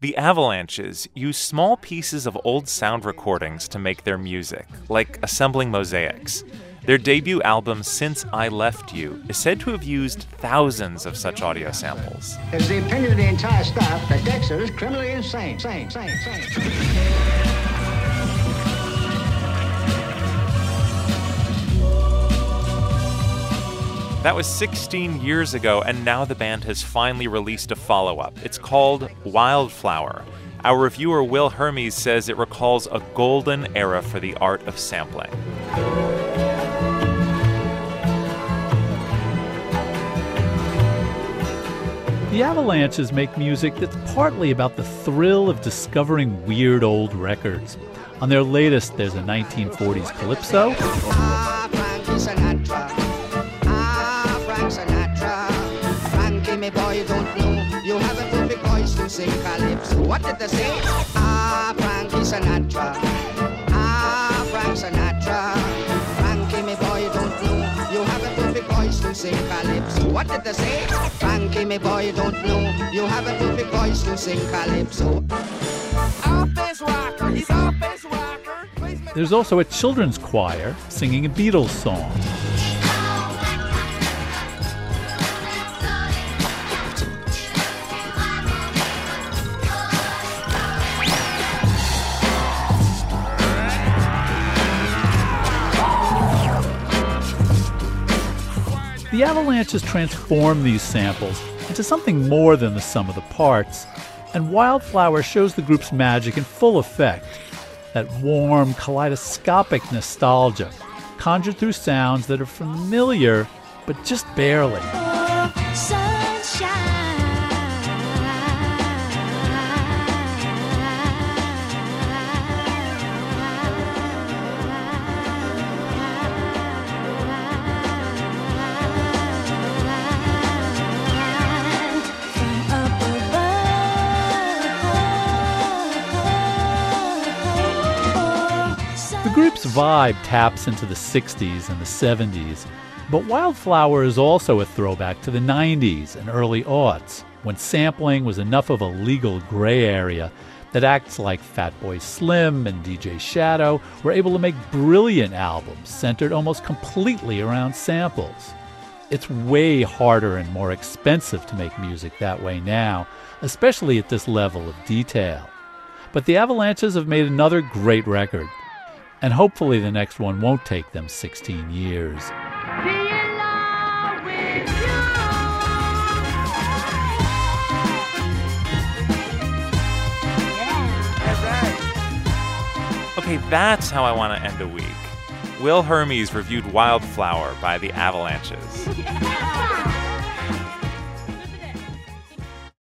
The Avalanches use small pieces of old sound recordings to make their music, like assembling mosaics. Their debut album, Since I Left You, is said to have used thousands of such audio samples. It's the opinion of the entire staff that Dexter is criminally insane. That was 16 years ago, and now the band has finally released a follow-up. It's called Wildflower. Our reviewer Will Hermes says it recalls a golden era for the art of sampling. The Avalanches make music that's partly about the thrill of discovering weird old records. On their latest, there's a 1940s calypso. Me boy, you don't know. You have a perfect voice to sing calypso. What did they say? Ah, Frankie Sinatra. Ah, Frank Sinatra. Frankie, me boy, you don't know. You have a perfect voice to sing calypso. What did they say? Frankie, me boy, you don't know. You have a perfect voice to sing calypso. Office rocker, he's office rocker. There's also a children's choir singing a Beatles song. The Avalanches transform these samples into something more than the sum of the parts, and Wildflower shows the group's magic in full effect. That warm, kaleidoscopic nostalgia, conjured through sounds that are familiar, but just barely. The group's vibe taps into the 60s and the 70s, but Wildflower is also a throwback to the 90s and early aughts, when sampling was enough of a legal gray area that acts like Fatboy Slim and DJ Shadow were able to make brilliant albums centered almost completely around samples. It's way harder and more expensive to make music that way now, especially at this level of detail. But the Avalanches have made another great record, and hopefully the next one won't take them 16 years. Okay, that's how I want to end a week. Will Hermes reviewed Wildflower by the Avalanches.